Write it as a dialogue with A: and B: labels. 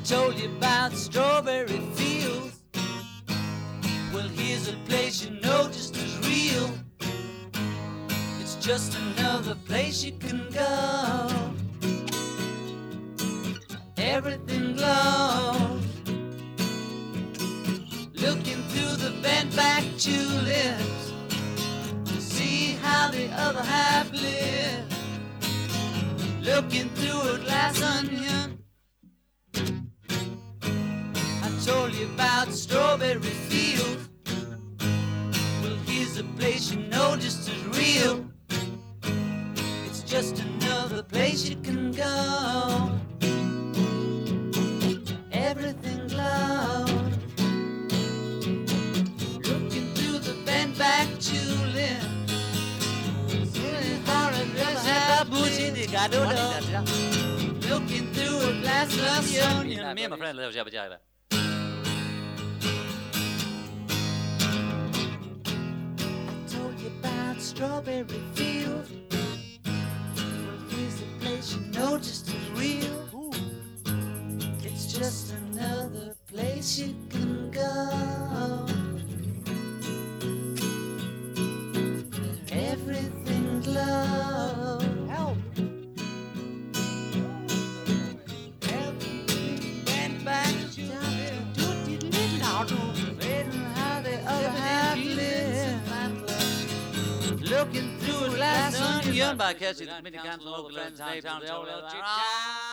A: told you about strawberry fields. Well, here's a place you know just as real. It's just another place you can go. Everything glows. Looking through the bent back tulips to see how the other half lives. Looking through a glass onion, I told you about strawberry fields. Well, here's a place you know just as real. It's just another place you can go. Everything glows. Looking through the bent back tulip. Looking through a glass onion.
B: Me and my friend live jabba jabba.
A: I told you about strawberry fields. Well, here's a place you know just as real. It's just another place you can go. Everything glows. Help. Everything went back to how the other half lives. Looking through a glass onion.
B: By catching the mini candle, local friends, downtown,